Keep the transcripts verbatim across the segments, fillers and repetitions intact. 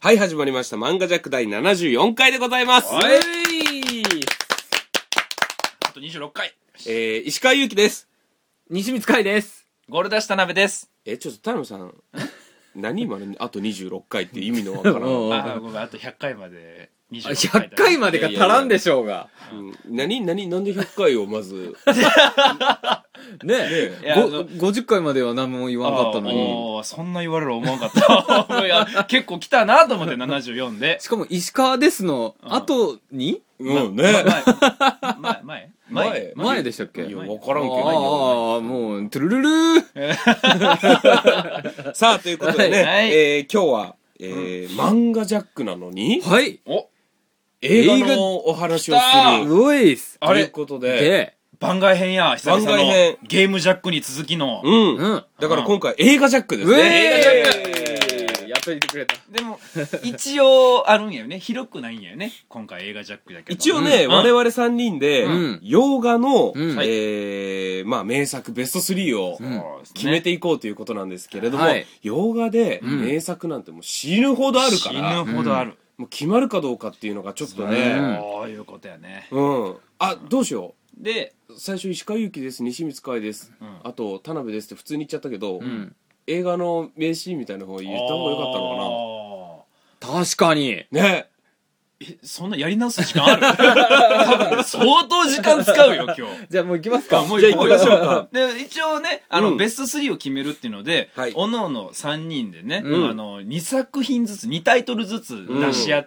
はい、始まりました。漫画ジャック第ななじゅうよんかいでございます。 はい。あとにじゅうろっかい。 えー、石川祐希です。 西光海です。 ゴールダッシュ田辺です。 え、ちょっと田辺さん、何今のあとにじゅうろっかいって意味のわからん。 あ、ごめん、あとひゃっかいまでにじゅうろっかい。 ひゃっかいまでが足らんでしょうが。 うん、何何なんでひゃっかいをまず。 ねえ、ごじゅっかいまでは何も言わなかったのに。 そんな言われる思わなかった。いや、結構来たなと思ってななじゅうよんで。 しかも石川ですの後にうんね。 前前前前でしたっけ？ いや、わからんけど。 ああ、もう、トゥルルルー。さあ、ということでね、え今日は、え漫画ジャックなのに、 はい。 お映画のお話をする。 ういっす。 ということで、 番外編や、久々のゲームジャックに続きの。 うん。だから今回映画ジャックですね。 映画ジャックやっといてくれた。 でも、一応あるんやよね。広くないんやよね。今回映画ジャックだけど。 一応ね、我々さんにんで、洋画の、えまあ名作ベストスリーを決めていこうということなんですけれども、洋画で名作なんてもう死ぬほどあるから。 死ぬほどある。 もう決まるかどうかっていうのがちょっとね。 そういうことやね。 うん。あ、どうしよう。 で、 最初石川祐希です、西光海です、あと田辺ですって普通に言っちゃったけど、映画の名シーンみたいな方言った方が良かったのかな。確かにね。 え、そんなやり直す時間ある？多分相当時間使うよ今日。 じゃあもう行きますか。 もう行きましょうか。 で、一応ね、あの、ベストスリーを決めるっていうので、おのおのさんにんでね、あの、にさくひんずつ、にタイトルずつ出し合って、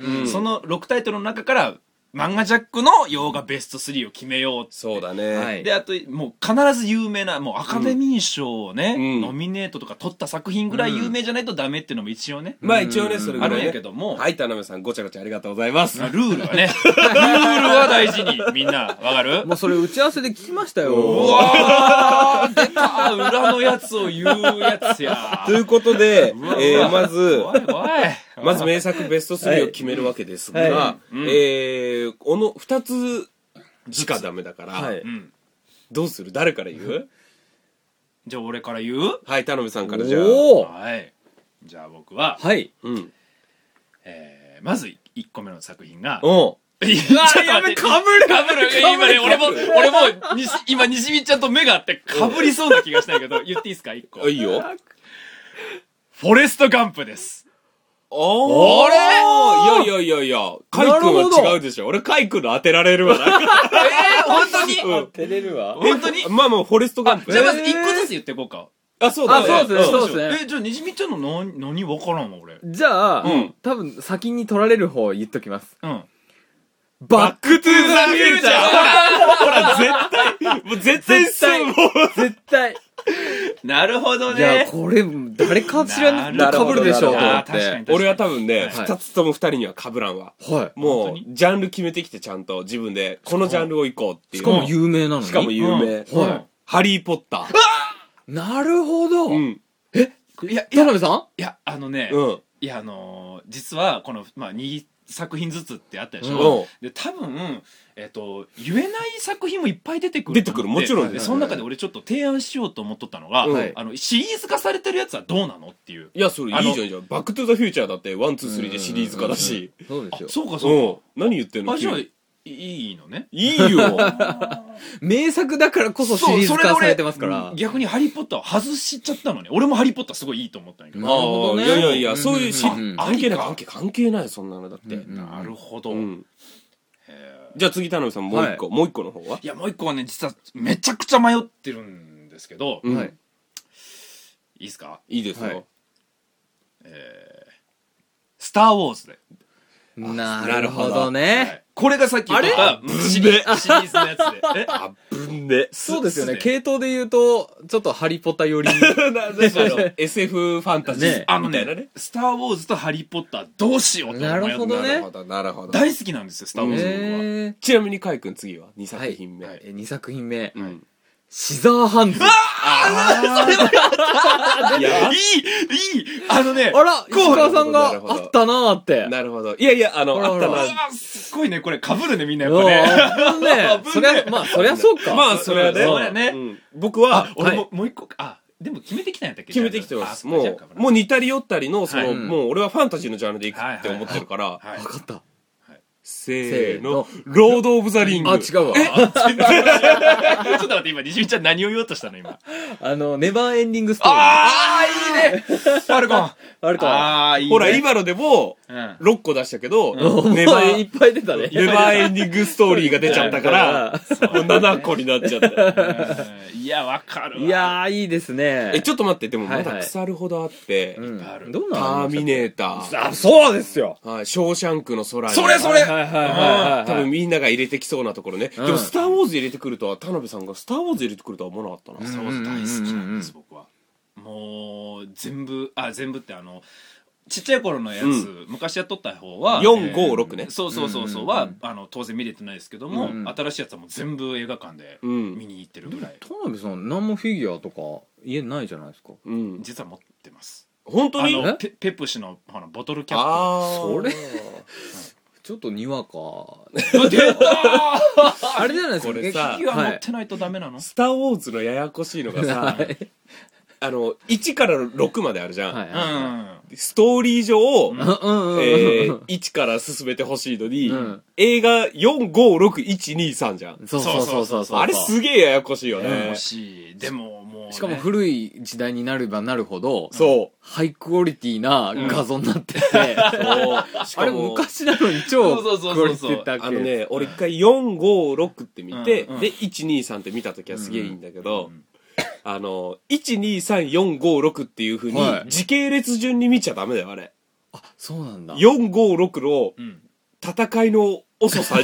そのろくタイトルの中から漫画ジャックの洋画ベストスリーを決めようって。 そうだね。 で、あと、もう必ず有名な、もうアカデミー賞をね、ノミネートとか取った作品ぐらい有名じゃないとダメっていうのも一応ね。 まあ一応ね、それぐらい。 あるんやけども。 はい、田辺さん、ごちゃごちゃありがとうございます。 ルールはね。ルールは大事に、みんな、わかる？ もうそれ打ち合わせで聞きましたよ。 うわー、出た裏のやつを言うやつや。 ということで、えまず、まず名作ベストスリーを決めるわけですが、えー、このふたつしかダメだから、どうする？誰から言う？ じゃあ俺から言う？ はい、田辺さんからじゃあ。 はい。じゃあ僕は、 はい。 うん。 えー、まずいっこめの作品が、 おう。 いや、やべ、かぶるかぶる今ね、俺も、俺も、今、西見ちゃんと目があって、かぶりそうな気がしたんやけど、言っていいですか？いっこ。 いいよ。 フォレストガンプです。 おー、あれ？いやいやいやいや、カイ君は違うでしょ。俺カイ君の当てられるわ。えー、 本当に？ 当てれるわ。 本当に？ まあまあ、フォレストガンプ。 じゃあまずいっこずつ言っていこうか。 あ、そうだね。 あ、そうですね、そうですね。 え、じゃあ西見ちゃんの何、何わからんわ、俺。 じゃあ、多分先に取られる方言っときます。 うん。 バックトゥーザフューチャー。ほら、絶対、もう絶対絶対、絶対。 なるほどね。 いや、これ、誰かしらに被るでしょうと思って。 俺は多分ね、二つとも二人には被らんわ。 はい。 もう、ジャンル決めてきてちゃんと自分で、このジャンルを行こうっていう。 しかも有名なのに。 しかも有名。 はい。 ハリーポッター。 なるほど。 うん。 えいや、田辺さん？ いや、あのね、 うん。 いや、あの、実は、この、まあ、にさくひんずつってあったでしょ。で、多分、えっと、言えない作品もいっぱい出てくる。 出てくる、もちろんで。その中で俺ちょっと提案しようと思っとったのが、あの、シリーズ化されてるやつはどうなのっていう。 いや、それいいじゃん、いいじゃん。バックトゥザフューチャーだって、ワン、ツー、スリーでシリーズ化だし。 そうですよ。 そうか、そうか。 何言ってんの？ あ、じゃあ、いいのね。 いいよ。 名作だからこそシリーズ化されてますから。 逆にハリーポッターを外しちゃったのね。俺もハリーポッターすごいいいと思ったんやけど。 なるほどね。いやいやいや、そういうし、関係ない、関係、関係ない、そんなのだって。 なるほど。 じゃあ次、田辺さん、もう一個、もう一個の方は？ いや、もう一個はね、実はめちゃくちゃ迷ってるんですけど。 はい。 いいですか？ いいですよ。 えー、スター・ウォーズで。 なるほどね。 これがさっき言ったシリーズのやつで。 えあぶんね。 そうですよね。系統で言うと、ちょっとハリーポッター寄り。 エスエフ ファンタジー。 あのね、スター・ウォーズとハリーポッターどうしようと思って。 なるほどね。 なるほど、なるほど。 大好きなんですよ、スター・ウォーズは。 ちなみにカイ君次はにさくひんめ。 にさくひんめ。シザーハンズ。 ああ、それはいや、いい、いい、あのね、 あら、石川さんがあったなーって。 なるほど。いやいや、あの、あったな。 すごいね、これ被るね、みんなやっぱね。 ね、そりゃ、まあ、そりゃそうか。 まあ、それはね。 そうやね。 僕は、 俺も、もう一個、あ、でも決めてきたんやったっけ？ 決めてきてます。もう、もう似たり寄ったりの、その、もう俺はファンタジーのジャンルでいくって思ってるから。わかった。 せーの、ロード・オブ・ザ・リング。 あ、違うわ。ちょっと待って、今、西見ちゃん何を言おうとしたの今。 あの、ネバーエンディングストーリー。 ああ、いいねファルコン。ファルコン。 ああ、いいね。ほら、今のでも、ろっこ出したけど、 ネバー、いっぱい出たね。 ネバーエンディングストーリーが出ちゃったから、ななこになっちゃった。 いや、わかるわ。 いやー、いいですね。 え、ちょっと待って、でもまだ腐るほどあって、 どんなターミネーター。 あ、そうですよ。 はい、ショーシャンクの空に。 それそれはいはいはい。 多分みんなが入れてきそうなところね。でも、スター・ウォーズ入れてくるとは、田辺さんがスター・ウォーズ入れてくるとは思わなかったな。 スター・ウォーズ大好きなんです、僕は。もう、全部、あ、全部ってあの、ちっちゃい頃のやつ、昔やっとった方は、 よん、ご、ろくね。 そうそうそうそうは、あの、当然見れてないですけども、新しいやつはもう全部映画館で見に行ってるぐらい。 田辺さん、何もフィギュアとか家ないじゃないですか。 実は持ってます。 本当にペプシのボトルキャップ。ああ、それちょっとにわか。 出たあれじゃないですか。 これさ、フィギュア持ってないとダメなの？ スター・ウォーズのややこしいのがさ、あの、いちからろくまであるじゃん。ストーリー上、いちから進めてほしいのに、映画よん、ご、ろく、いち、に、さんじゃん。 そうそうそうそう。 あれすげえややこしいよね。 ややこしい。でももう。 しかも古い時代になればなるほど、 そう。 ハイクオリティな画像になってて、そう。あれ昔なのに超クオリティ高い。 あのね、俺一回よん、ご、ろくって見て、で、いち、に、さんって見たときはすげえいいんだけど、あの、いち、に、さん、よん、ご、ろくっていう風に、時系列順に見ちゃダメだよ、あれ。 あ、そうなんだ。 よん、ご、ろくの戦いの遅さに、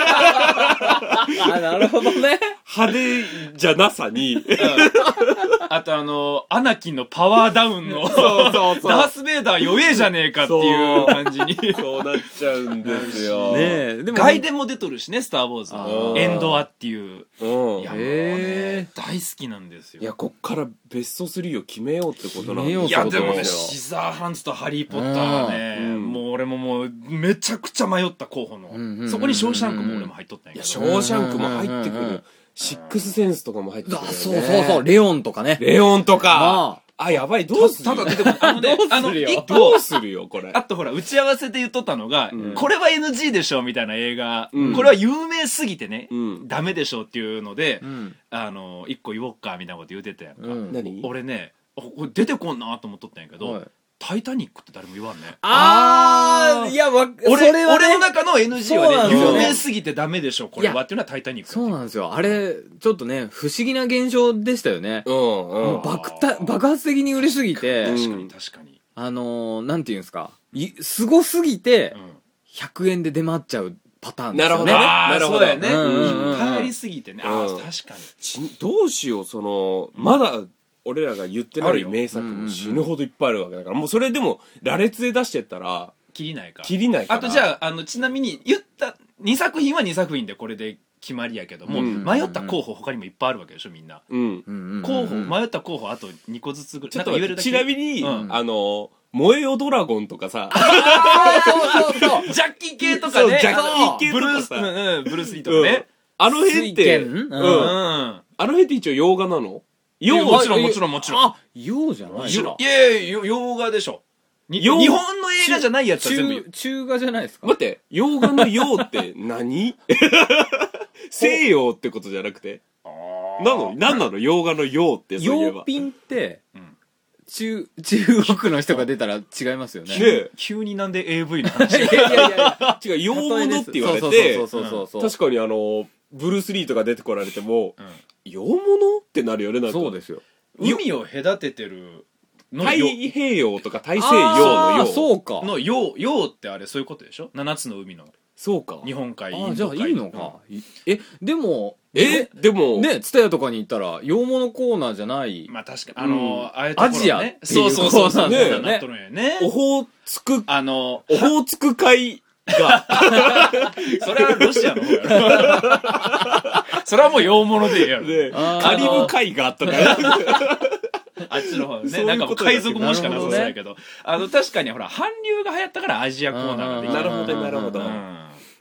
あ、なるほどね。 派手じゃなさに、 あとあの、アナキンのパワーダウンの、そうそうそう。ダース・ベイダー弱えじゃねえかっていう感じに。 そうなっちゃうんですよ。 ねえ、 でも。外伝も出とるしね、スター・ウォーズの。エンドアっていう。うん。いや、もうね、大好きなんですよ。 いや、こっからベストスリーを決めようってことなんですよ。 いや、でもね、シザーハンズとハリー・ポッターはね、もう俺ももう、めちゃくちゃ迷った候補の。そこにショーシャンクも俺も入っとったんやけど。 ショーシャンクも入ってくる。シックスセンスとかも入ってくる、ね。 そうそうそう、レオンとかね。 レオンとか。あ、やばい、どうするただ出てこない。あのね、あの、 どうするよ、これ。 あとほら、打ち合わせで言っとったのが、これは エヌジー でしょ、みたいな映画。これは有名すぎてね、ダメでしょっていうので、あの、一個言おうか、みたいなこと言うてたやんか。 何？ 俺ね、出てこんなと思っとったんやけど、タイタニックって誰も言わんね。 あー、いや、わ、 俺、俺の中の エヌジー はね、有名すぎてダメでしょ、これはっていうのはタイタニック。 そうなんですよ。あれ、ちょっとね、不思議な現象でしたよね。うん、うん。爆た、爆発的に売れすぎて。 確かに、確かに。 あのー、なんていうんですか。い、すごすぎて、ひゃくえんで出回っちゃうパターンですよね。 なるほど。なるほど。いっぱいありすぎてね。ああ、確かに。 どうしよう、その、まだ、俺らが言ってない名作も死ぬほどいっぱいあるわけだから、もうそれでも羅列で出してったら切りないか切りないから。あとじゃあ、あのちなみに言ったにさく品はにさく品でこれで決まりやけども、迷った候補他にもいっぱいあるわけでしょ、みんな。候補迷った候補あとにこずつぐらい。 ちょっとちなみに、あの燃えよドラゴンとかさ、 そうそうそう、 ジャッキー系とかね、 ジャッキー系とかさ、 ブルース・リーとかね、 あの辺って、うん、あの辺って一応洋画なの？ 洋もちろんもちろんもちろん。 あ、洋じゃないの？いやいや、洋画でしょ。日本の映画じゃないやつは全部。 中画じゃないですか？ 待って、洋画の洋って何？西洋ってことじゃなくて？なの？何なの？洋画の洋ってそういえば。 洋ピンって、中、中国の人が出たら違いますよね。 ね、急になんで エーブイ の話？いやいやいや、違う、洋物って言われて、確かにあの、ブルース・リーとか出てこられても、洋物ってなるよね、なんか。 そうですよ。 海を隔ててるの太平洋とか大西洋の洋。 そうか。 の洋、洋ってあれそういうことでしょ？七つの海の。 そうか。 日本海、 インド海。あ、じゃあいいのか。え、でも、 え、でも、 ね、ツタヤとかに行ったら、洋物コーナーじゃない。 まあ確かに、あの、ああいうところね。 アジアっていうそうそうそうそう。 ね、 なっとるんやね。 オホーツク、 あの、 オホーツク海が、 それはロシアの方やろ。それはもう洋物でええやろ。 ね、カリブ海がとか。 あっちの方ね。なんかもう海賊もしかなさそうやけど。あの、確かにほら、韓流が流行ったからアジアコーナーができた。 なるほど、なるほど。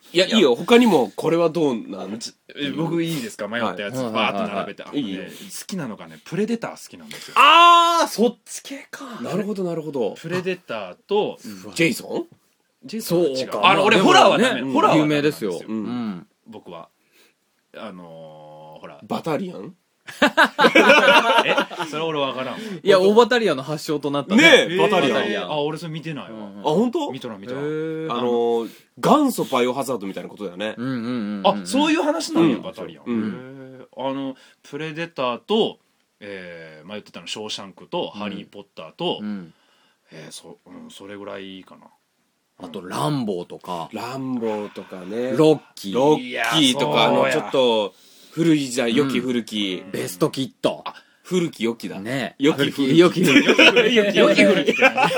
いやいいよ、他にもこれはどうなん僕いいですか、迷ったやつバーッと並べて、好きなのがねプレデター好きなんですよ。 ああそっち系か。 なるほどなるほど。 プレデターとジェイソンジェイソンは違う。あの俺ホラーはダメ、ホラーは有名ですよ。 僕はあのほらバタリアンえそれ俺分からん。 いやオーバタリアンの発祥となったねえバタリアン。 あ俺それ見てないわ。あ本当？ 見とら見とら。あの元祖バイオハザードみたいなことだよね。 あそういう話なんやバタリアン。あのプレデターと迷ってたのショーシャンクとハリー・ポッターとそれぐらいかな。 あとランボーとかランボーとかね、 ロッキーロッキーとか、あのちょっと古い時代、良き古きベストキット、 古き良きだね、 良き古き良き古き良き古き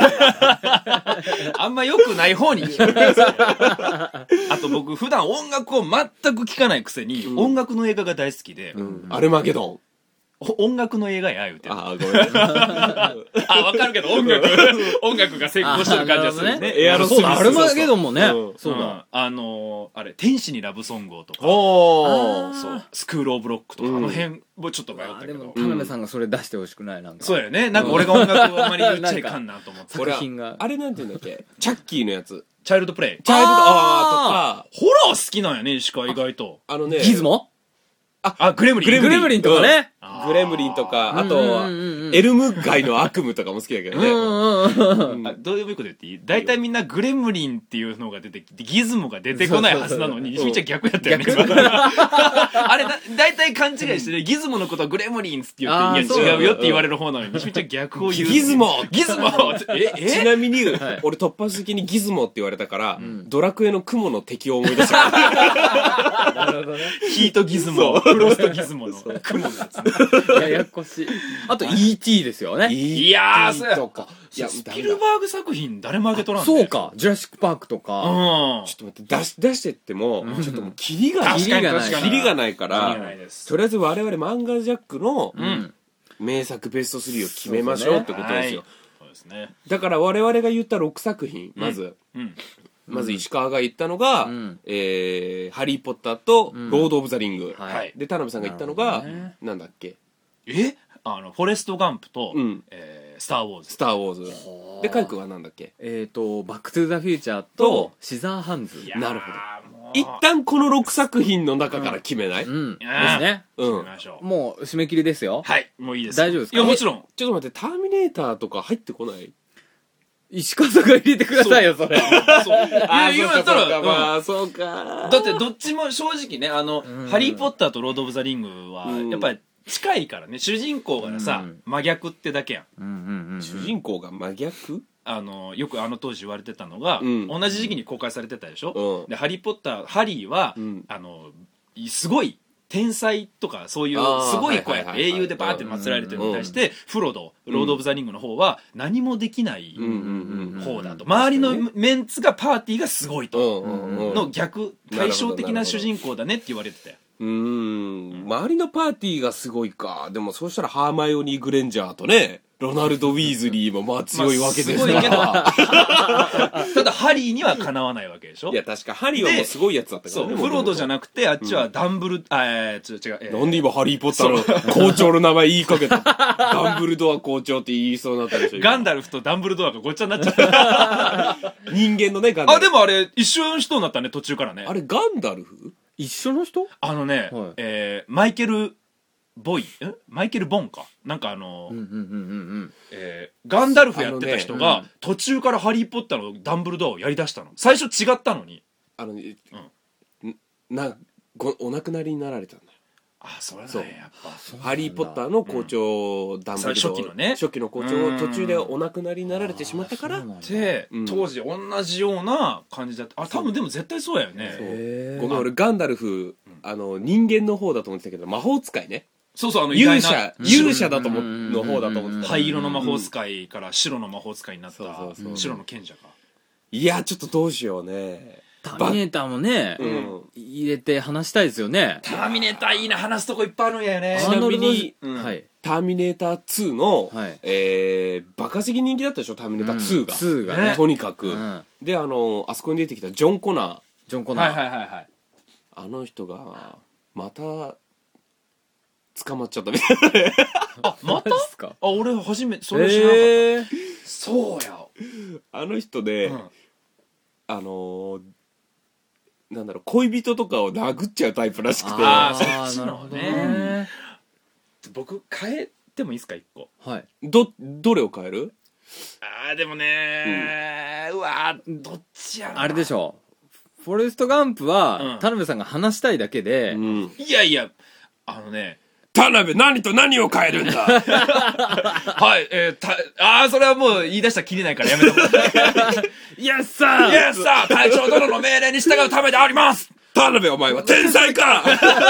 あんま良くない方に聞く。あと僕普段音楽を全く聴かないくせに音楽の映画が大好きで、 アルマゲドン音楽の映画や言うてる。 あ、ごめん。あ、 わかるけど音楽音楽が成功してる感じがするね。 エアロスミス。アルマゲドンもね。 そうだ。あのあれ天使にラブソングをとか、 おそうスクールオブロックとかあの辺もちょっと迷ったけど。 田辺さんがそれ出してほしくないなんか。 そうやね。なんか俺が音楽をあんまり言っちゃいかんなと思って。 作品があれなんて言うんだっけ？チャッキーのやつ。 チャイルドプレイ。 チャイルドあーとか。ホラー好きなんやね石川意外と。 あのね。 ギズモ？ あ、グレムリン。 グレムリンとかね。 グレムリンとか、あとは、エルム街の悪夢とかも好きだけどね。 どういうこと言っていい？大体みんなグレムリンっていうのが出てきて、ギズモが出てこないはずなのに、西見ちゃん逆やったよね。あれ、大体勘違いしてね、ギズモのことはグレムリンって言って、いや違うよって言われる方なのに、西見ちゃん逆を言う。 ギズモギズモええちなみに、俺突発的にギズモって言われたから、ドラクエの雲の敵を思い出した。 なるほどね。 ヒートギズモ、フロストギズモの雲のやつ。 ややこしい。あと イーティー ですよね。 いやー、そうや。 いやスピルバーグ作品誰もあげとらんね。 そうか。ジュラシックパークとか。 うん。 ちょっと待って、出し、出してっても、ちょっともうキリが、 キリがない。 キリがないから、とりあえず我々漫画ジャックの名作ベストスリーを決めましょうってことですよ。 そうですね。 だから我々が言ったろくさく品、まず。まず石川が言ったのが、うん、えー、ハリー・ポッターとロード・オブ・ザ・リング、うんはい、で田辺さんが言ったのが、ね、なんだっけえあのフォレスト・ガンプと、うんえー、スター・ウォーズスター・ウォーズでカイ君はなんだっけえっ、ー、とバック・トゥ・ザ・フューチャーとシザーハンズ。 なるほど。一旦このろくさく品の中から決めない、うんうん、ですね、うん、もう締め切りですよ。 はいもういいです。 大丈夫ですか？ いやもちろん。 ちょっと待って、ターミネーターとか入ってこない？ 石川さんが入れてくださいよ、それ。そう。 あ、言うんったら、 まあ、そうか。 だって、どっちも正直ね、あの、ハリー・ポッターとロード・オブ・ザ・リングは、やっぱり近いからね、主人公がさ、真逆ってだけやん。 主人公が真逆？ あの、よくあの当時言われてたのが、同じ時期に公開されてたでしょ？で、ハリー・ポッター、ハリーは、あの、すごい、天才とかそういうすごい子やって英雄でバーって祀られてるのに対してフロドロード・オブ・ザ・リングの方は何もできない方だと、周りのメンツがパーティーがすごいとの逆対照的な主人公だねって言われてたよ。 うーん周りのパーティーがすごいか。でもそうしたらハーマイオニー・グレンジャーとねロナルド・ウィーズリーもまあ強いわけですから、まあ、すごいけどただハリーにはかなわないわけでしょ。 いや確かハリーはもうすごいやつだったからね。 そうフロードじゃなくてあっちはダンブル、うん、あえー、違う違う、えー、 なんで今ハリー・ポッターの校長の名前言いかけたダンブルドア校長って言いそうになったでしょ。 ガンダルフとダンブルドアがごっちゃになっちゃった人間のねガンダルフ。 あでもあれ一緒の人になったね途中からね。 あれガンダルフ一緒の人？ あのね、はい、えー、マイケルボイえマイケル・ボンかなんかあのガンダルフやってた人が、ね、途中からハリー・ポッターのダンブルドアをやりだしたの。最初違ったのにあの、ねうん、なごお亡くなりになられたんだよ。 あそれだねやっぱハリー・ポッターの校長、うん、ダンブルドア初期のね初期の校長途中でお亡くなりになられてしまったからで、うん、当時同じような感じだった。あ多分でも絶対そうやよね。 ごめん俺ガンダルフあの人間の方だと思ってたけど魔法使いね。 そうそうあの勇者勇者だと思の方だと思ってた。 灰色の魔法使いから白の魔法使いになった白の賢者か。 いやちょっとどうしようね。 ターミネーターもね、うん、入れて話したいですよね。 ターミネーターいいな話すとこいっぱいあるんやよね。 ちなみに、うんはい、ターミネーターツーの、はいえー、バカ的人気だったでしょターミネーターツーが、うん、ツーがねとにかく、うん、であのあそこに出てきたジョン・コナージョン・コナー、 はいはいはいはい、 あの人がまた捕まっちゃったみたいな。 あ、またですか。 あ、俺初めてそれ知らなかった、えー、そうや、 あの人で、うん、あのー、なんだろう、恋人とかを殴っちゃうタイプらしくて。 ああ、なるほどね。僕変えてもいいですか、一個。 はい。 どどれを変える？ ああ、でもねー、うん、うわー、どっちやろ。 あれでしょ。フォレストガンプは、うん、田辺さんが話したいだけで、 うん、いやいや、あのね。 田辺、何と何を変えるんだ。 はい、えー、た、ああ、それはもう言い出したらきりないからやめてもらって。 イエスサーイエスサー隊長殿の命令に従うためであります。 田辺、お前は天才か。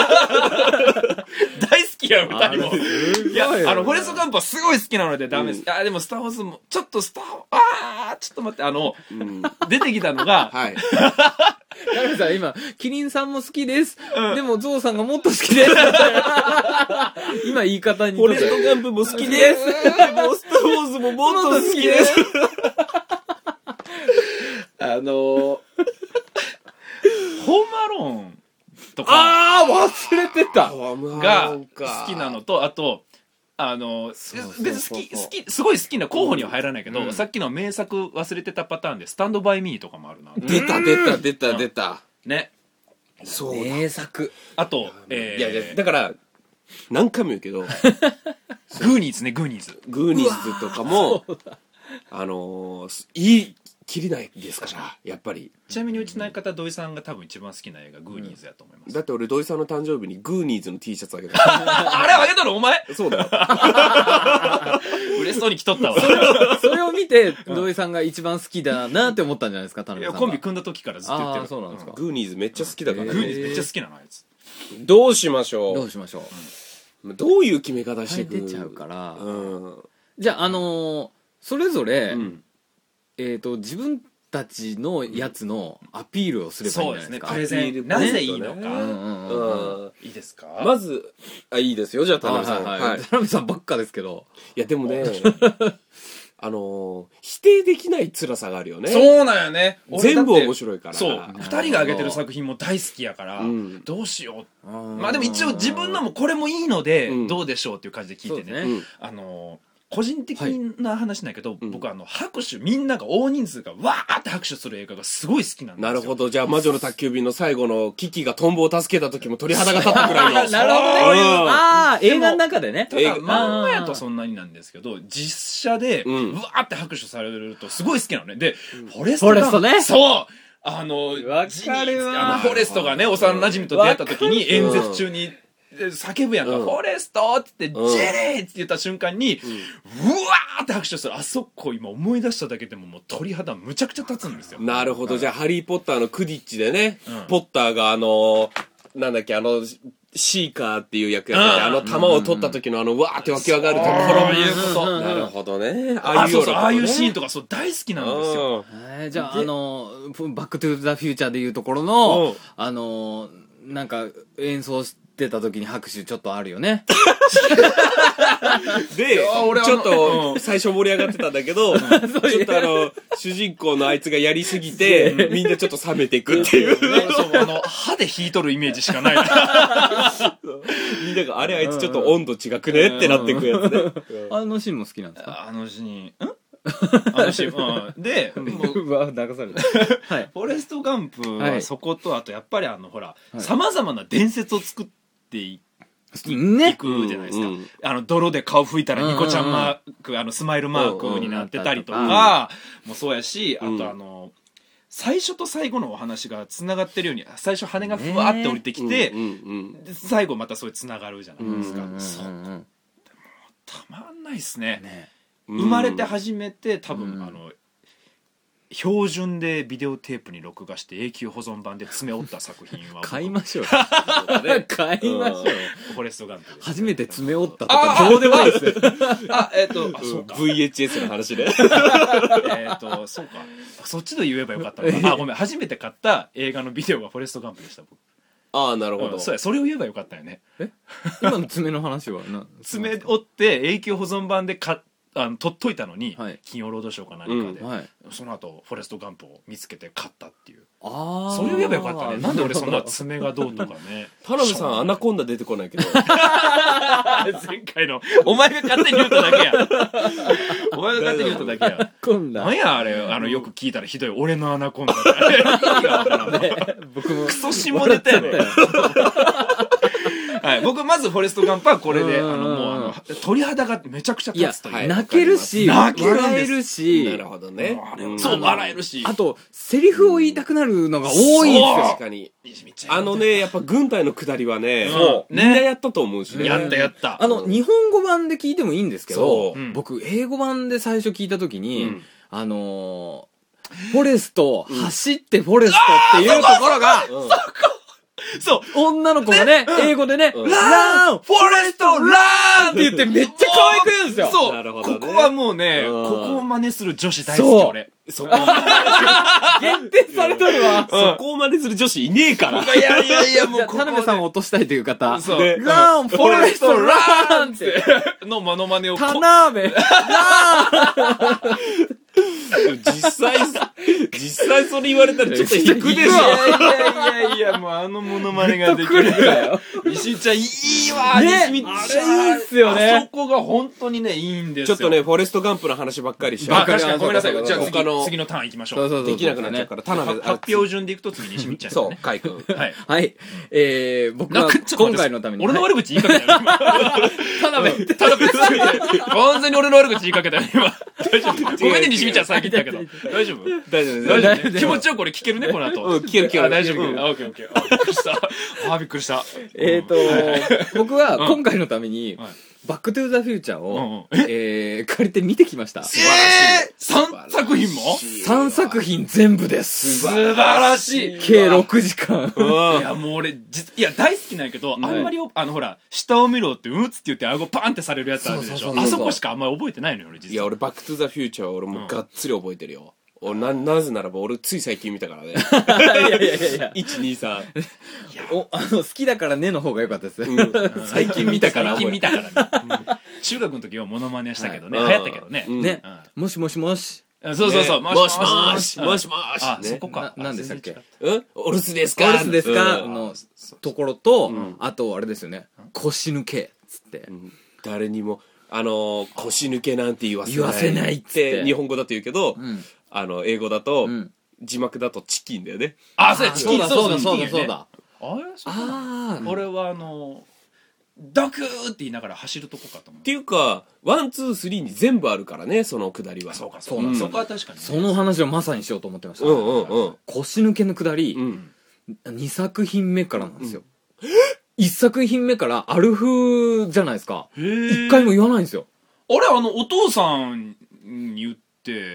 大好きやん、二人も。いや、あの、フォレストガンプはすごい好きなのでダメです。うん、あ、でもスター・ウォーズも、ちょっとスター、あー、ちょっと待って、あの、うん、出てきたのが、はい。 田辺さん、今、キリンさんも好きです。うん、でも、ゾウさんがもっと好きです。今、言い方に。 フォレストガンプも好きです。でも、スター・ウォーズももっと好きです。 あのー、ホームアローンとか。 あー、忘れてた。 が好きなのと、あと、あの、別に好き、好き、すごい好きな候補には入らないけど、うん、さっきの名作忘れてたパターンで、スタンドバイミーとかもあるな。 出た出た出た出た。 ね。 そう。名作。 あと、えー、いやいや、だから、何回も言うけど、グーニーズね、グーニーズ。 グーニーズとかも、あのー、いい、きりないですからやっぱり。 ちなみにうちの相方土井さんが多分一番好きな映画グーニーズやと思います、うん、 だって俺土井さんの誕生日にグーニーズの T シャツあげた。 あれあげたのお前？ そうだよ。 嬉しそうに着とったわ。 それ, それを見て土井さんが一番好きだなって思ったんじゃないですか。田辺さんが。 いやコンビ組んだ時からずっと言ってる。 そうなんですか。 グーニーズめっちゃ好きだからね。 グーニーズめっちゃ好きなのあいつ。 どうしましょう。 どうしましょう。 うん、どういう決め方していく？ 出ちゃうから、 うん、 じゃああのー、それぞれ、うん、えっと自分たちのやつのアピールをすればいいんじゃないですか。 そうですね。プレゼンなぜいいのか。いいですか。 まずあいいですよ。じゃあ田辺さん。 はいはい、田辺さんばっかですけど。 いやでもね、あの否定できない辛さがあるよね。 そうなんよね。 全部面白いから。 そう。二人が挙げてる作品も大好きやから、どうしよう。まあでも一応自分のもこれもいいのでどうでしょうっていう感じで聞いてね。あの。個人的な話なんやけど、はい、僕あの拍手みんなが大人数がわーって拍手する映画がすごい好きなんですよ。 なるほど。じゃあ魔女の宅急便の最後のキキがトンボを助けた時も鳥肌が立ったくらいの。 なるほどね。ああ映画の中でね。 ただ漫画やとそんなになんですけど実写でうわーって拍手されるとすごい好きなのね。で、うん、フォレストフォレストね。 そうあのわかるわあのフォレストがね幼馴染と出会った時に演説中に叫ぶやんか、うん、フォレストって言って、ジェレーって言った瞬間に、うん、うわーって拍手する。あそこ今思い出しただけでももう鳥肌むちゃくちゃ立つんですよ。 なるほど。じゃあハリーポッターのクディッチでね、うん、ポッターがあのなんだっけあのシーカーっていう役やってて、あの弾を取った時のあのわーって湧き上がるところ。 そういうこと。 なるほどね。 ああいう、ああいうシーンとかそう大好きなんですよ。 えー、じゃああのバックトゥザフューチャーでいうところのあのなんか演奏して出た時に拍手ちょっとあるよね。で、 ちょっと最初盛り上がってたんだけど、ちょっとあの、主人公のあいつがやりすぎて、みんなちょっと冷めていくっていう。 そうあの歯で引いとるイメージしかない。 みんながあれあいつちょっと温度違くねってなっていくやつね。 あのシーンも好きなんですか？ あのシーン、んあのシーン、うん、で、 うわ、流された。 はい。フォレストガンプはそこと、あとやっぱりあの、ほら、様々な伝説を作って、っていくじゃないですか、うんうん、あの泥で顔拭いたらニコちゃんマーク、うんうん、あのスマイルマークになってたりとかもそうやし、うん、あとあの最初と最後のお話がつながってるように最初羽がふわって降りてきて、うんうんうん、最後またそれつながるじゃないですか、うんうんうん、そうでもたまんないっすね、ね、生まれて初めて多分、うん、あの標準でビデオテープに録画して永久保存版で詰め折った作品は買いましょう買いましょう。 フォレストガンプ初めて詰め折ったとかどうでもいいです。 あえっ、ー、とあそうかブイエイチエス の話でえっとそうかそっちで言えばよかったのあごめん初めて買った映画のビデオがフォレストガンプでした僕。 ああなるほど、 うん、そうやそれを言えばよかったよね。 え今の爪の話はな詰め折って永久保存版で買っあの取っといたのに、 はい、 金曜ロードショーか何かで、 うんはい、 その後フォレストガンプを見つけて買ったっていう。 ああ、 それを言えばよかったね。なんで俺そんな爪がどうとかね。 田辺さんアナコンダ出てこないけど前回のお前が勝手に言うただけやお前が勝手に言うただけや。アナコンダなんやあれ、あのよく聞いたらひどい俺のアナコンダね、僕もクソ下ネタやねはい、僕まずフォレストガンプはこれで、あのもうあの鳥肌がめちゃくちゃ立つという、 泣けるし泣ける笑えるし、 なるほどね、 そう笑えるし、 あとセリフを言いたくなるのが多いんですよ。 確かにあのね、やっぱ軍隊の下りはね、みんなやったと思うしね。 やったやった。 あの日本語版で聞いてもいいんですけど、僕英語版で最初聞いた時に、あのフォレスト走ってフォレストっていうところが、そう、女の子がね、英語でね、ランフォレストランって言ってめっちゃ可愛く言うんですよ。 そう、ここはもうね、ここを真似する女子大好き俺。 そこ限定されとるわ。 そこを真似する女子いねえから。 いやいやいや、もう田辺さんを落としたいという方、ランフォレストランってのモノマネを。 田辺ラン実際、実際それ言われたらちょっと引くでしょ。いやいやいや、もうあのモノマネができるから。西見ちゃんいいわ、西見ちゃん。 あれいいっすよね。 あそこが本当にね、いいんですよ。 ちょっとね、フォレストガンプの話ばっかりしちゃう。 確かにごめんなさい。じゃあ次の、次のターン行きましょう。 できなくなっちゃうから、田辺発表順でいくと次西見ちゃん。 そう、カイ君。 はい。 はい。えー、僕は今回のために。 俺の悪口言いかけたよ、今。田辺、田辺、完全に俺の悪口言いかけたよ、今。大丈夫。ごめんね、西見ちゃん先言ったけど。大丈夫大丈夫大丈夫気持ちよくこれ聞けるね、この後。 うん、聞ける聞ける。 大丈夫。あ、オッケーオッケー。びっくりした。あ、びっくりした。 えっと、僕は今回のために、バックトゥーザフューチャーを、えー、借りて見てきました。 素晴らしい。さんさく品も ? さん 作品全部です。 素晴らしい。 計ろくじかん。 いや、もう俺、いや、大好きなんやけど、あんまり、あの、ほら、下を見ろって、うんつって言って顎パンってされるやつあるでしょ。あそこしかあんまり覚えてないのよ、俺実は。 いや、俺、バックトゥザフューチャーは俺もがっつり覚えてるよ。な、なぜならば俺つい最近見たからね。 いやいやいやいや。 いち、に、さん。 お、あの、好きだからねの方が良かったです。 最近見たから。 最近見たからね。中学の時はモノマネしたけどね。流行ったけどね。 ね。もしもしもし。 そうそうそう。 もしもし。もしもし。 あ、そこか。 何でしたっけ？ うんお留守ですかお留守ですかのところと、あとあれですよね。腰抜け。つって。 誰にも、あの、腰抜けなんて言わせない。 言わせないって日本語だと言うけど、あの、英語だと、字幕だとチキンだよね。 あ、そうだ、チキン、 そうだ、そうだ、そうだ。 あれそうか。俺はあの、ドクーって言いながら走るとこかと思う。 っていうか、ワン、ツー、スリーに全部あるからね、そのくだりは。 そうか、そうか。そこは確かに。 その話をまさにしようと思ってました。 うんうんうん。 腰抜けのくだり、にさく品目からなんですよ。いっさく品目からアルフじゃないですか。一回も言わないんですよ。 あれ、あの、お父さんに言って、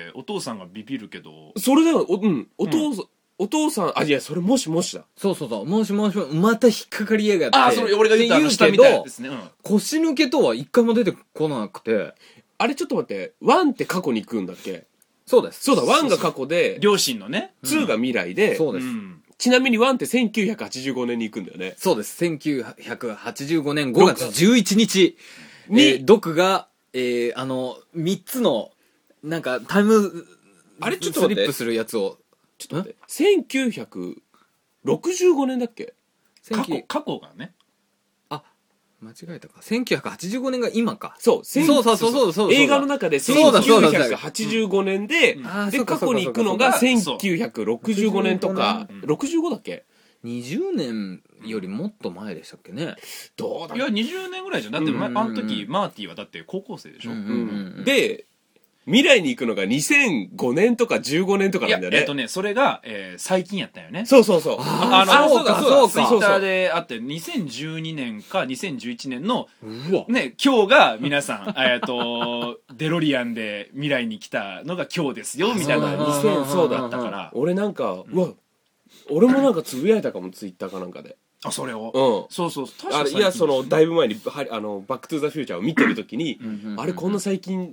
お父さんがビビるけど。 それだよ、うん、お父さん、お父さん、あ、いや、それもしもしだ。 そうそうそう、もしもしも、また引っかかりやがって。 あ、それ俺が言ったあの下みたいなですね。 腰抜けとは一回も出てこなくて。 あれちょっと待って、ワンって過去に行くんだっけ？ そうです。 そうだ、ワンが過去で、 両親のね。 ツーが未来で、 そうです。 ちなみにワンってせんきゅうひゃくはちじゅうごねんに行くんだよね。 そうです。せんきゅうひゃくはちじゅうごねんごがつじゅういちにちに、ドクが、えー、あの、みっつの、なんか、タイム、 あれちょっとスリップするやつを、 ちょっと待って、せんきゅうひゃくろくじゅうごねんだっけ？ 過去、過去がね。 あ、間違えたか。せんきゅうひゃくはちじゅうごねんが今か。 そう、 そうそうそうそうそう。 映画の中でせんきゅうひゃくはちじゅうごねんで、で、過去に行くのがせんきゅうひゃくろくじゅうごねんとか、ろくじゅうごだっけ？ にじゅうねんよりもっと前でしたっけね。 どうだいや、にじゅうねんぐらいじゃん。だって、あの時、マーティはだって高校生でしょ。 で、未来に行くのがにせんごねんとかじゅうごねんとかなんだよね。 えっとね、それが、えー、最近やったよね。 そうそうそう。 あの、そうか、そうか。 ツイッターであって、にせんじゅうにねんかにせんじゅういちねんの、ね、今日が皆さん、えっと、デロリアンで未来に来たのが今日ですよ、みたいなにせんそうだったから。 俺なんか、うわ、俺もなんかつぶやいたかも、ツイッターかなんかで。 あ、それを。 うん。 そうそう。 確かに。いや、その、だいぶ前に、あの、バックトゥザフューチャーを見てるときに、あれ、こんな最近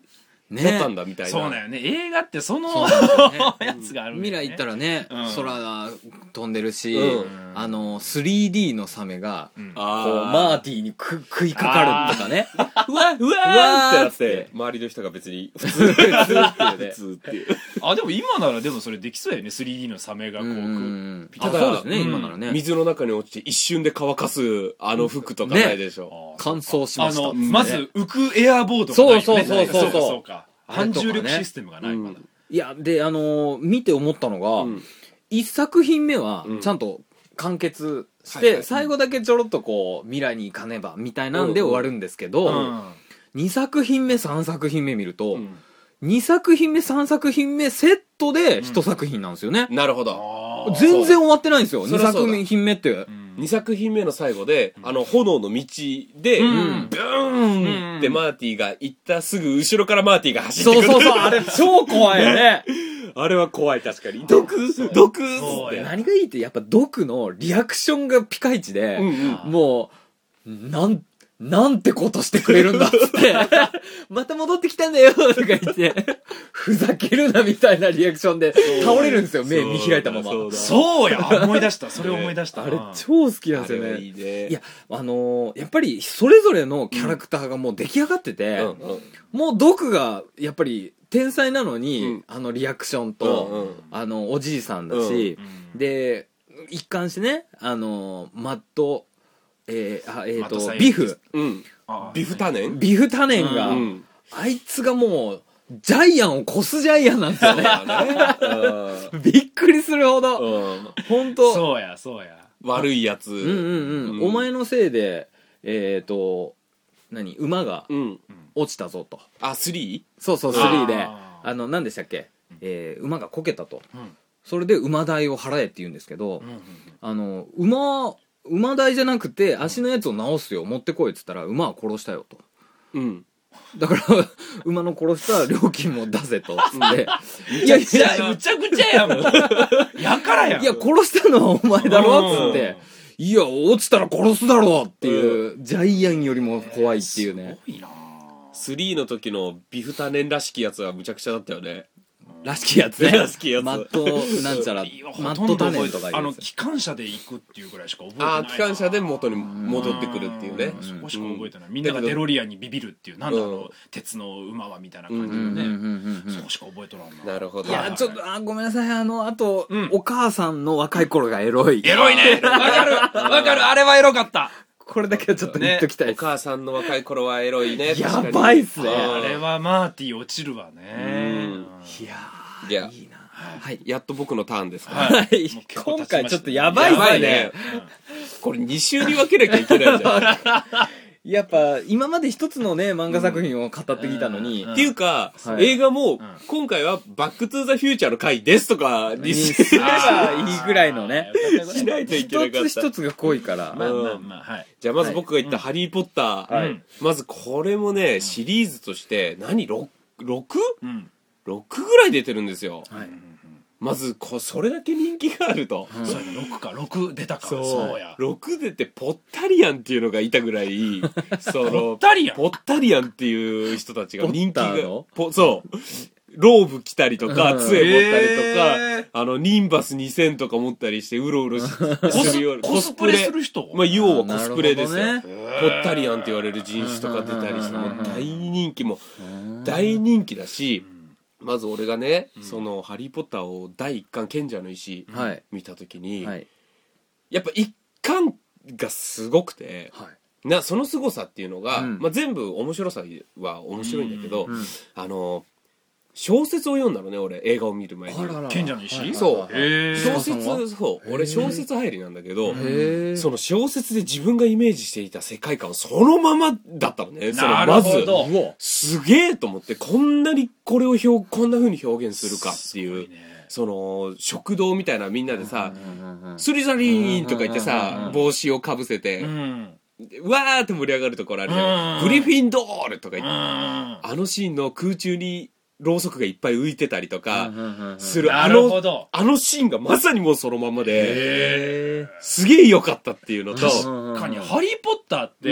だったんだみたいな。 そうだよね。映画ってそのやつがある。 未来行ったらね、空飛んでるし、あの スリーディー のサメがこうマーティーに食いかかるとかね。 うわうわーってなって周りの人が別に普通っていうね。普通っていう。 あ、でも今ならでもそれできそうやね。スリーディー のサメがこう。 ただそうですね、今ならね。 水の中に落ちて一瞬で乾かすあの服とかないでしょ。 乾燥しました。 あのまず浮くエアボードがない。 そうそうそうそう。 反重力システムがないまだ。 いやであの見て思ったのが一作品目はちゃんと完結して最後だけちょろっとこう未来に行かねばみたいなんで終わるんですけど、にさく品目さんさく品目見るとにさく品目さんさく品目セットでいちさく品なんですよね。 なるほど。 全然終わってないんですよ。にさく品目ってにさく品目の最後であの炎の道でブーンってマーティが行ったすぐ後ろからマーティが走ってくる。 そうそうそう、あれ超怖いよね。 あれは怖い。確かに毒毒って何がいいってやっぱ毒のリアクションがピカイチで、もうなんなんてことしてくれるんだっつってまた戻ってきたんだよとか言ってふざけるなみたいなリアクションで倒れるんですよ。目見開いたまま。 そうや、思い出した。それ思い出した。 あれ超好きなんですよね。いやあのやっぱりそれぞれのキャラクターがもう出来上がってて、もう毒がやっぱり天才なのにあのリアクションとあのおじいさんだし、で一貫してねあのマットえー、あえーとビフ、 うん、ビフタネンビフタネンが、うん、あいつがもうジャイアンを越すジャイアンなんですよね。びっくりするほど、うん、本当そうやそうや悪いやつ、 うんうんうん、うん、お前のせいでえっ、ー、と何馬が落ちたぞと、 うん、あ スリー？ そうそうスリーであの何でしたっけ、えー、馬がこけたと、うん、それで馬代を払えって言うんですけど、うんうんうん、あの馬馬代じゃなくて足のやつを直すよ持ってこいっつったら馬は殺したよと、うん、だから馬の殺した料金も出せとつっていやいやむちゃくちゃやもんやからやん。 いや殺したのはお前だろっつっていや落ちたら殺すだろっていう、うん、ジャイアンよりも怖いっていうね。 すごいな。 スリーの時のビフタネンらしきやつはむちゃくちゃだったよね。 らしきやつね。 らしきやつ。 マットなんちゃらマットタネンとかあの機関車で行くっていうぐらいしか覚えてない。 ああ機関車で元に戻ってくるっていうね。 そこしか覚えてない。みんながデロリアンにビビるっていうなんだあの鉄の馬はみたいな感じでね。そこしか覚えとらんな。 なるほど。 いやちょっとあごめんなさいあのあとお母さんの若い頃がエロい。 エロいね。わかるわかるあれはエロかった。 これだけはちょっと言っときたいです。 お母さんの若い頃はエロいね。 やばいっすね。 あれはマーティ落ちるわね。 いやいやいいな。 はい、やっと僕のターンですか。 はい。今回ちょっとやばいっすね。 これに週に分けなきゃいけないじゃん。 やっぱ今まで一つのね漫画作品を語ってきたのに、 っていうか映画も今回はバックトゥーザフューチャーの回ですとかにすればいいぐらいのねしないといけなかった。 一つ一つが濃いから。 じゃあまず僕が言ったハリーポッター、まずこれもねシリーズとして何 ろく？ろく ろくぐらい出てるんですよ。まずこそれだけ人気があると、 うん、そうやろくかろく出たから。そうやろく出てポッタリアンっていうのがいたぐらいそのポッタリアンポッタリアンっていう人たちが人気がポそうローブ着たりとか杖持ったりとか、えー、あのニンバスにせんとか持ったりしてうろうろするようなコスプレする人、 まあ要はコスプレですよ、ね、ポッタリアンって言われる人種とか出たりしても大人気も大人気だし、まず俺がね、うん、そのハリーポッターをだいいっかん賢者の石見た時に、はい、やっぱいっかんがすごくて、はい、なその凄さっていうのが、うんまあ、全部面白さは面白いんだけど、うんうん、あの小説を読んだのね俺映画を見る前に。 賢者の石？ そう小説そう俺小説入りなんだけどその小説で自分がイメージしていた世界観はそのままだったのね。そのまずすげえと思ってこんなにこれを表こんな風に表現するかっていう、ね、その食堂みたいなみんなでさスリザリーンとか言ってさ帽子をかぶせて、うんわーって盛り上がるところあるじゃん。グリフィンドールとか言ってあのシーンの空中にろうそくがいっぱい浮いてたりとかするあのあのシーンがまさにもうそのままですげえ良かったっていうのと確かにハリーポッターって、うん、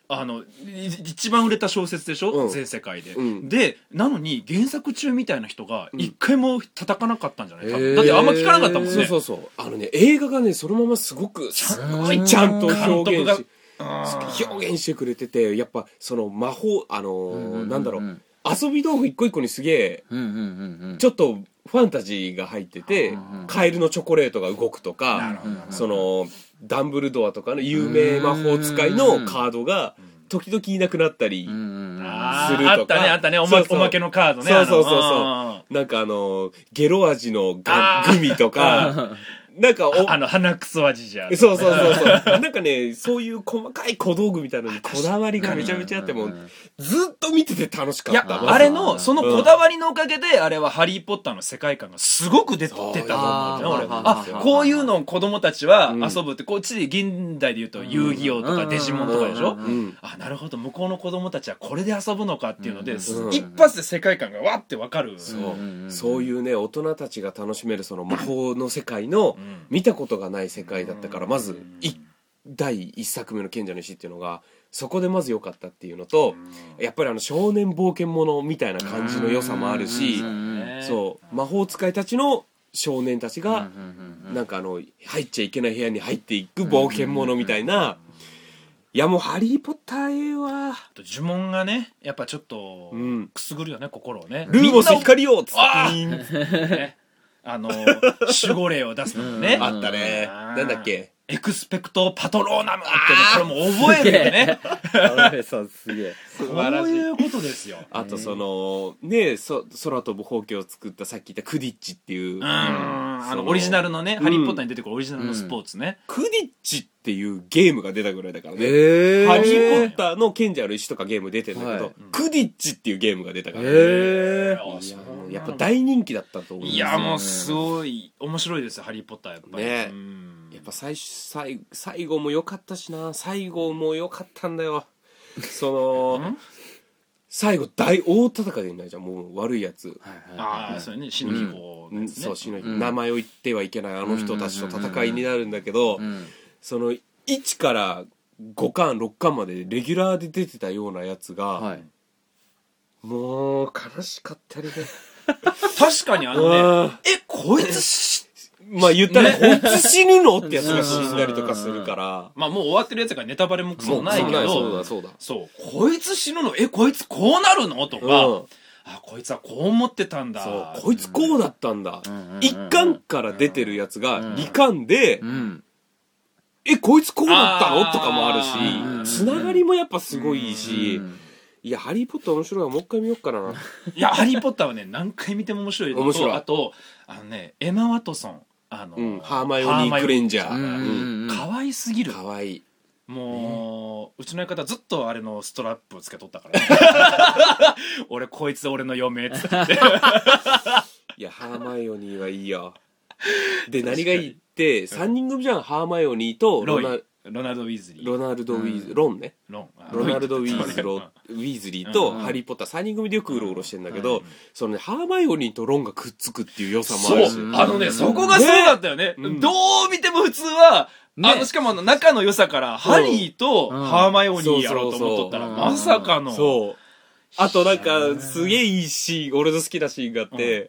あの一番売れた小説でしょ、うん、全世界で、うん、でなのに原作中みたいな人が一回も叩かなかったんじゃない、うん、だってあんま聞かなかったもんね。 そうそうそう、あのね映画がねそのまますごくすごいちゃんと表現し表現してくれてて、やっぱその魔法あのーうんうんうん、なんだろう遊び道具一個一個にすげえ、うんうんうんうん、ちょっとファンタジーが入ってて、うんうん、カエルのチョコレートが動くとか、そのダンブルドアとかの有名魔法使いのカードが時々いなくなったりするとか、 あったねあったね、おま、そうそうおまけのカードね、 そうそうそうそうなんかあのゲロ味のガグミとかなんかおあの鼻くそ味じゃん。 そうそうそうそうなんかねそういう細かい小道具みたいなのにこだわりがめちゃめちゃあって、もうずっと見てて楽しかった。 いやあれのそのこだわりのおかげで、あれはハリーポッターの世界観がすごく出てたと思うんだよね俺は。あこういうのを子供たちは遊ぶって、こっちで現代で言うと遊戯王とかデジモンとかでしょ。あなるほど向こうの子供たちはこれで遊ぶのかっていうので、一発で世界観がわってわかる。 そうそういうね大人たちが楽しめるその魔法の世界の見たことがない世界だったから、まずだいいっさくめの賢者の石っていうのがそこでまず良かったっていうのと、やっぱりあの少年冒険者みたいな感じの良さもあるし、そう魔法使いたちの少年たちがなんかあの入っちゃいけない部屋に入っていく冒険者みたいな、いやもうハリーポッターええわ。 呪文がねやっぱちょっとくすぐるよね、心をね。 ルーモス光よっつってあの守護霊を出すのね、 あったね。なんだっけ、 エクスペクトパトローナムってこれもう覚えるよね。 そうすげえ素晴らしい。そういうことですよ。 あとそのねそ空飛ぶほうきを作ったさっき言ったクディッチっていう、うん、 あのオリジナルのね、ハリーポッターに出てくるオリジナルのスポーツね、 うん、クディッチっていうゲームが出たぐらいだからね。ハリーポッターの賢者の石とかゲーム出てるんだけど、はい、クディッチっていうゲームが出たからね。へー、やっぱ大人気だったと思うんですよ。 いやもうすごい面白いですよハリーポッターやっぱりね。 うんやっぱ最最最後も良かったしな、最後も良かったんだよ。その最後大大戦いでないじゃん、もう悪いやつ、はいはい、ああそうね、死の秘宝、ね、うん、 そう死の秘宝、うん、名前を言ってはいけないあの人たちと戦いになるんだけど、うんうんうん、そのいちからごかんろっかんまでレギュラーで出てたようなやつが、はい、もう悲しかったりね。 確かにあのねえこいつまあ言ったら、こいつ死ぬのってやつが死んだりとかするから。 まあもう終わってるやつがネタバレもクソないけど、 そうだそうだ。 そう。こいつ死ぬのえ、こいつこうなるのとか、うん、あ、こいつはこう思ってたんだ。そう。 こいつこうだったんだ。一巻から出てるやつが二巻で、うん、え、こいつこうだったのとかもあるし、つながりもやっぱすごいし、うんいや、ハリーポッター面白いわ。もう一回見よっかな。 いや、ハリーポッターはね、何回見ても面白いのと。面白い。あと、あのね、エマ・ワトソン。あの、うん、 ハーマイオニー・グレンジャー。 可愛すぎる。 可愛い。 もう、うちの相方ずっとあれのストラップをつけとったから、ね。俺、こいつ俺の嫁っつって。 いや、ハーマイオニーはいいよ。で、何がいいって、さんにん組じゃん。ハーマイオニーとロナロナルド・ウィーズリー。 ロナルド・ウィーズ、うん、ロンね。ロン。ロナルド・ウィーズロ、ウィーズリーとハリー・ポッターさんにん組でよくうろうろしてんだけど、うん、そのね、ハーマイオニーとロンがくっつくっていう良さもあるし。 そう。あのね、そこがそうだったよね。ねどう見ても普通は、ね、あの、しかもあの、仲の良さから、ハリーとハーマイオニーやろうと思っとったら、まさかの。 そう。あとなんか、すげえいいシーン、俺の好きなシーンがあって、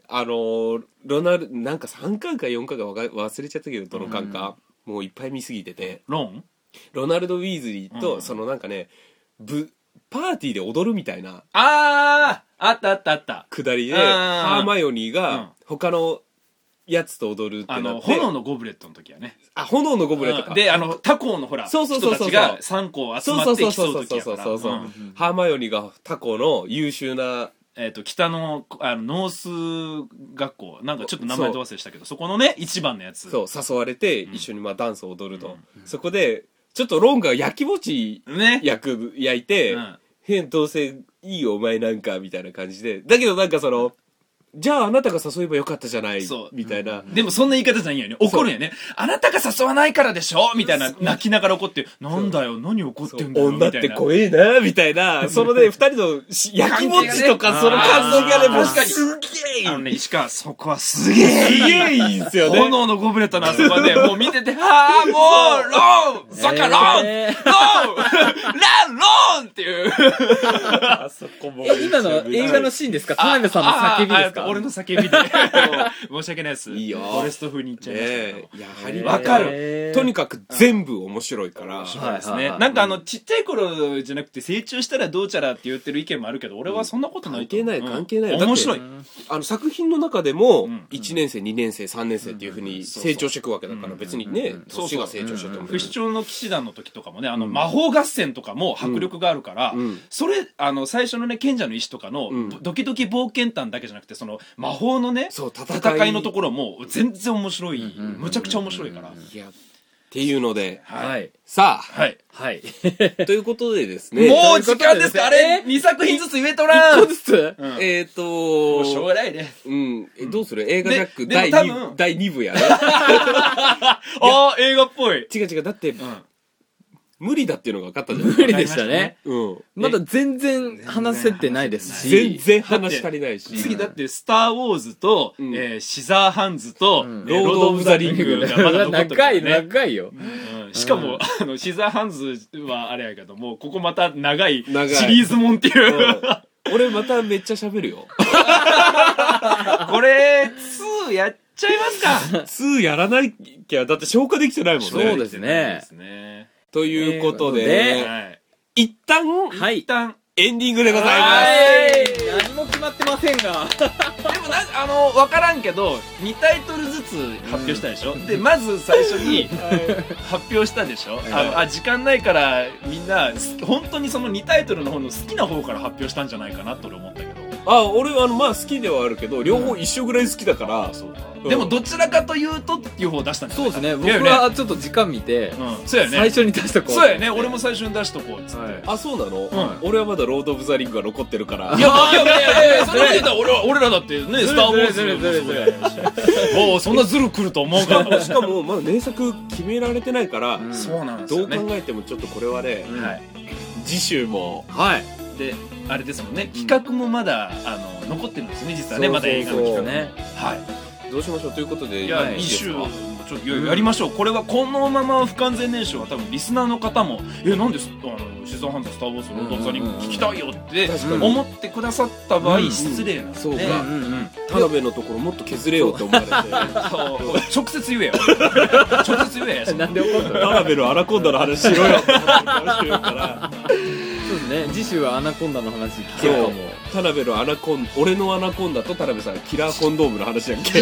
うん、あの、ロナル、なんかさんかんかよんかんか忘れちゃったけど、どのかんか、うん、もういっぱい見すぎてて。 ロンロナルド・ウィーズリーと、うん、そのなんかね、ぶ、パーティーで踊るみたいな。 あーあったあったあった。 くだりで、ハーマイオニーが、他のやつと踊るってなって、 あの、炎のゴブレットの時はね。 あ、炎のゴブレットか。 で、あの、他校のほら、 そうそうそうそう人たちがさん校集まって競う時やから。そうそうそうそうそう、うん、 ハーマイオニーが他校の優秀な、 えっと、北の、あの、ノース学校、なんかちょっと名前と忘れしたけど、そこのね、一番のやつ。 そう、誘われて、一緒にまあダンスを踊ると。うん、そこで、ちょっとロンが焼きもち焼く、焼いて、うん、変どうせいいよお前なんかみたいな感じで、だけどなんかその、じゃああなたが誘えばよかったじゃないみたいな、うん、 でもそんな言い方じゃないよね。怒るんやね。あなたが誘わないからでしょみたいな、泣きながら怒って、なんだよ何怒ってんだよ女って怖えなみたいな、そのね、二人の焼きもちとかその感じがね、もうすっえあのね、石川、そこはすげえすげえいいんすよね。 炎のゴブレットのあそこで、もう見てて、はぁ、もう、ローンそっか、ローン、 えーローンラン、ローンっていう。 あそこも。 え、今の映画のシーンですか？田辺さんの叫びですか？ 俺の叫びで。申し訳ないです。 いいよ。 フォレスト風に言っちゃいましたけど。 いや、ハリわかる。 とにかく全部面白いから。 そうですね。なんかあの、ちっちゃい頃じゃなくて成長したらどうちゃらって言ってる意見もあるけど、俺はそんなことないと思う。 関係ない関係ない。 面白い。 あの作品の中でもいちねん生にねん生さんねん生っていうふうに成長していくわけだから、別にね年が成長してても。 不死鳥の騎士団の時とかもね、あの魔法合戦とかも迫力があるから、それあの最初のね賢者の石とかのドキドキ冒険譚だけじゃなくて、その魔法のね戦いのところも全然面白い、むちゃくちゃ面白いから。 いやっていうので、 はい。 さあ、 はい。 はい。 ということでですね。 もう時間ですか？あれにさく品ずつ言えとらん。 いっこずつえっと、 しょうがないね。 うん。どうする？映画ジャックだいに部やね。 ああ、映画っぽい。 違う違う。だって、無理だっていうのが分かったじゃん。 無理でしたね。 うん。 まだ全然話せてないですし。 全然話足りないし。 次だってスター・ウォーズと、えー、シザーハンズと、 ロード・オブ・ザ・リングがまだ残ってる、ね。長い、長いよ。 しかも、あの、シザーハンズはあれやけども、ここまた長いシリーズもんっていう。 俺まためっちゃ喋るよ。 これ、ツーやっちゃいますか？ ツーやらないきゃ、だって消化できてないもんね。 そうですね。 ということで、一旦、 一旦、 エンディングでございます。 何も決まってませんが。でもな、あの、わからんけど、にタイトルずつ発表したでしょ、うん、で、まず最初に発表したでしょ、あの、あ、時間ないからみんな、本当にそのにタイトルの方の好きな方から発表したんじゃないかなと俺思ったけど。 あ、俺はあの、まあ好きではあるけど、両方一緒ぐらい好きだから、 そうか。でもどちらかというとっていう方を出したんですよ。そうですね。僕はちょっと時間見て、最初に出しとこう。 そうやね。俺も最初に出しとこうっつって。 あ、そうなの？俺はまだロード・オブ・ザ・リングが残ってるから。 いやいやいやいや、それ言ったら俺は俺らだってね、スター・ウォーズもおそんなズル来ると思うから。 しかもまだ名作決められてないから、 そうなんですよね。 どう考えてもちょっとこれはね、次週もはいであれですもんね。企画もまだあの残ってるんですね。実はね、まだ映画の企画ね。はい。どうしましょうということで、いや、に週もちょっとやりましょう。これはこのまま不完全燃焼は多分リスナーの方も、え、なんであのシザーハンズ、スター・ウォーズ、ロード・オブ・ザ・リング聞きたいよって思ってくださった場合、失礼なんで。そうか。 田辺のところもっと削れよって思われて。 直接言えよ。直接言えよ。 なんで怒ったの？ 田辺のアナコンダの話しろよって思って顔してるから。 そうですね。次週はアナコンダの話聞けるかも。 田辺のアナコン俺のアナコンダと田辺さんキラーコンドームの話やんけ。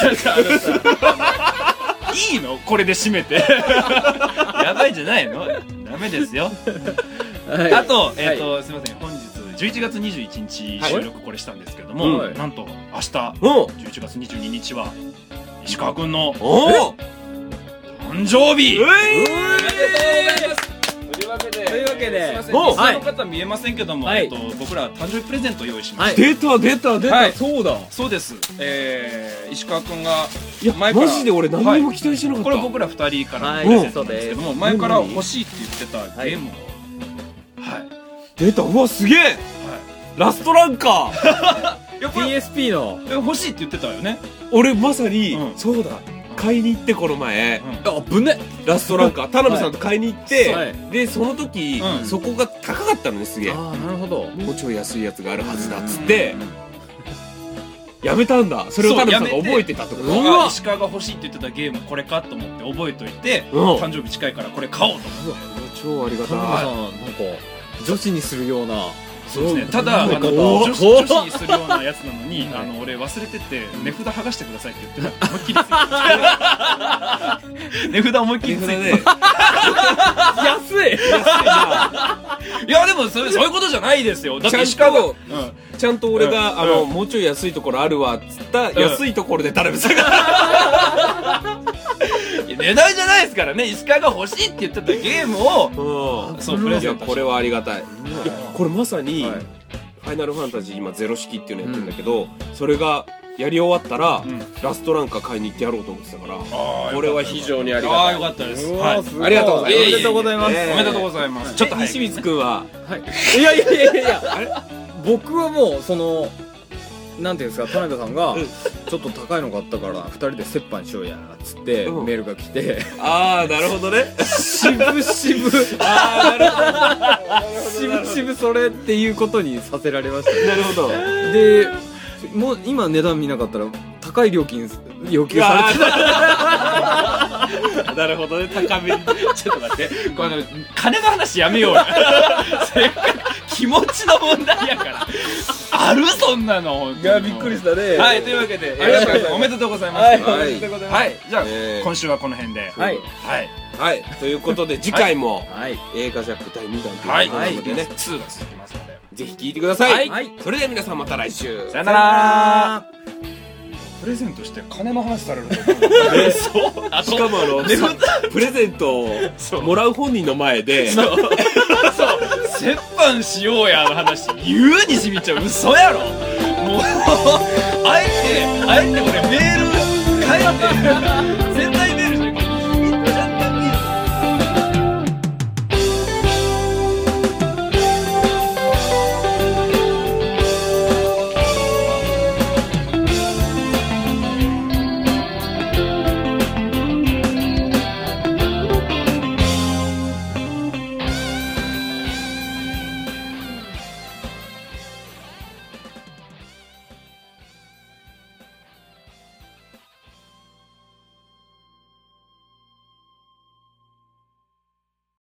いいの？これで締めて。やばいじゃないの？ダメですよ。あと、えっと、すみません。本日じゅういちがつにじゅういちにち収録これしたんですけども、なんと明日じゅういちがつにじゅうににちは石川くんの誕生日。 おめでとうございます。というわけで、というわけで、 すみません、他の方見えませんけども、えっと僕ら誕生日プレゼント用意しました。 出た出た出た、そうだ。 そうです。えー、石川くんが前からマジで俺何にも期待してなかった。 これ僕らふたりからプレゼントなんですけども、前から欲しいって言ってたゲームを、はい。 出た。うわすげえ。ラストランカー。 ピーエスピー の欲しいって言ってたよね。 俺まさにそうだ。買いに行ってこの前、 あぶねラストランカー田辺さんと買いに行って、でその時そこが高かったのね、すげえ。 ああなるほど。 もうちょい安いやつがあるはずだっつってやめたんだ。それを田辺さんが覚えてたってこと？ うわ、石川が欲しいって言ってたゲームこれかと思って覚えといて、誕生日近いからこれ買おうと思って。 超ありがたい。 田辺さんなんか女子にするような。 そうですね。ただあの女子女子にするようなやつなのに、あの俺忘れてて値札剥がしてくださいって言って思いっきり値札思いっきりついてね。 安い。 いやでもそれそういうことじゃないですよ。だって石川がちゃんと俺があのもうちょい安いところあるわっつった安いところで田辺さんが値段じゃないですからね。石川が欲しいって言ってたゲームをそうプレゼント。 これはありがたい。これまさにファイナルファンタジー今ゼロ式っていうのやってるんだけど、それがやり終わったらラストランカー買いに行ってやろうと思ってたから、これは非常にありがたい。 ああよかったです。 ありがとうございます。 おめでとうございます。 おめでとうございます。ちょっと西光くんは、 いやいやいやいや、あれ僕はもうそのなんていうんですか、田辺さんがちょっと高いの買ったからふたりで折半しようやっつってメールが来て、 ああなるほどね、 しぶしぶああなるほどしぶしぶそれっていうことにさせられましたね。 なるほど。 でもう今値段見なかったら高い料金要求されてたなるほどね、高めにちょっと待って、この金の話やめようよせっかく気持ちの問題やからあるそんなの。 いやびっくりしたね。 はい、というわけでおめでとうございます。はい、じゃあ今週はこの辺で、 はいはいはい、ということで次回も映画ジャックだいにだんということなのでね、 ツーが続きますのでぜひ聞いてください。 はい、 それでは皆さんまた来週、 さよなら。プレゼントして金の話されるとえそうしかもあのプレゼントをもらう本人の前でそう折半しようやの話言うにしみちゃう嘘やろ。もうあえてあえて俺メール書いて